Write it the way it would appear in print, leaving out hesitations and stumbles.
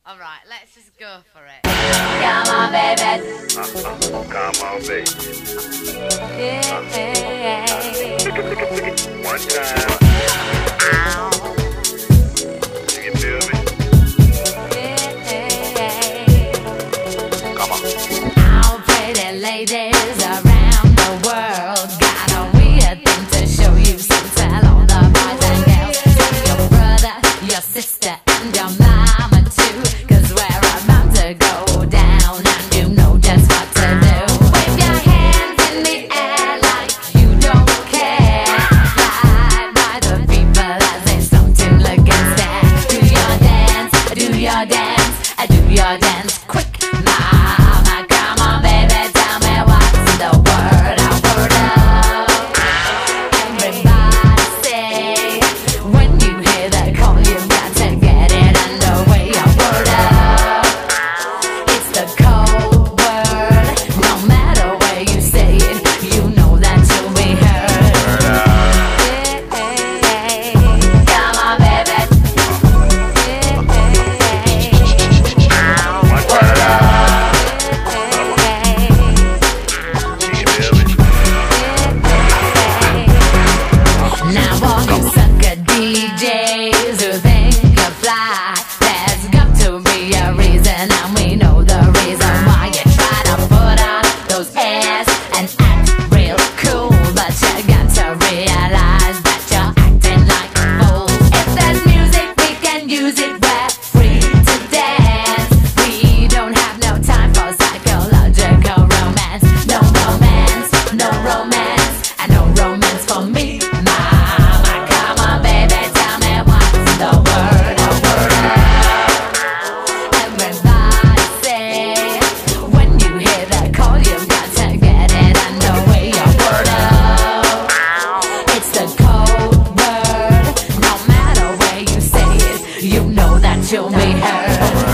Alright, let's just go for it. Come on, baby. Come on, baby. Yeah. One time. Do you feel me? Come on. All pretty ladies around the world got a weird thing to show you. So tell all the boys and girls, tell your brother, your sister, and your mama too. 'Cause we're about to go down, and you know just what to do. Wave your hands in the air like you don't care. Fly by the people as they stomp to look and stare. Do your dance, do your dance, do your dance quick. Mama, come on, baby, tell me what's the word. A word up. Everybody say, when you hear that call, you've got to get it underway. A word up. It's the code word. No matter where you say it, you know that you'll be heard. Come on, baby. Word up. Do you feel me? Now all you sucker DJs who think you fly, there's got to be a reason, and we know the reason why you try to put on those airs and act real cool. But you got to realize that you're acting like fools. If there's music, we can use it. We're free to dance. We don't have no time for psychological romance. No romance, no romance, and no romance for me. Mama, come on, baby, tell me what's the word. A word up. Everybody say, when you hear that call, you've got to get it underway. A word up. It's the code word. No matter where you say it, you know that you'll be heard.